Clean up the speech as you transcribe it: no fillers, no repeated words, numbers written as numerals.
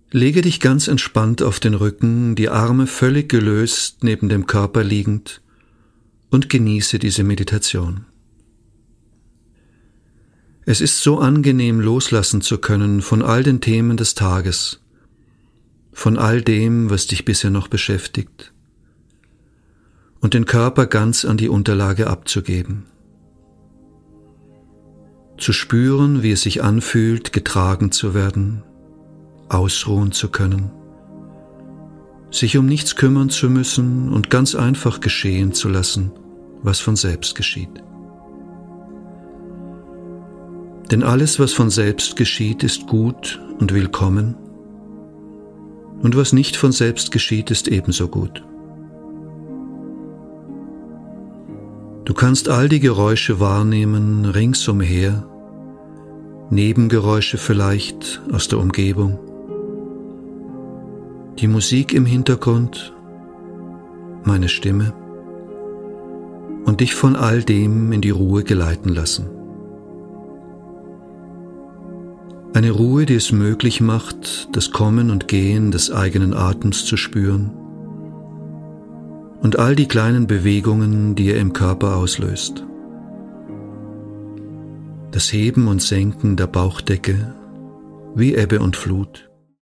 Lege dich ganz entspannt auf den Rücken, die Arme völlig gelöst neben dem Körper liegend und genieße diese Meditation. Es ist so angenehm, loslassen zu können von all den Themen des Tages, von all dem, was dich bisher noch beschäftigt, und den Körper ganz an die Unterlage abzugeben. Zu spüren, wie es sich anfühlt, getragen zu werden, ausruhen zu können, sich um nichts kümmern zu müssen und ganz einfach geschehen zu lassen, was von selbst geschieht. Denn alles, was von selbst geschieht, ist gut und willkommen, und was nicht von selbst geschieht, ist ebenso gut. Du kannst all die Geräusche wahrnehmen ringsumher, Nebengeräusche vielleicht aus der Umgebung, die Musik im Hintergrund, meine Stimme, und dich von all dem in die Ruhe geleiten lassen. Eine Ruhe, die es möglich macht, das Kommen und Gehen des eigenen Atems zu spüren und all die kleinen Bewegungen, die er im Körper auslöst. Das Heben und Senken der Bauchdecke wie Ebbe und Flut.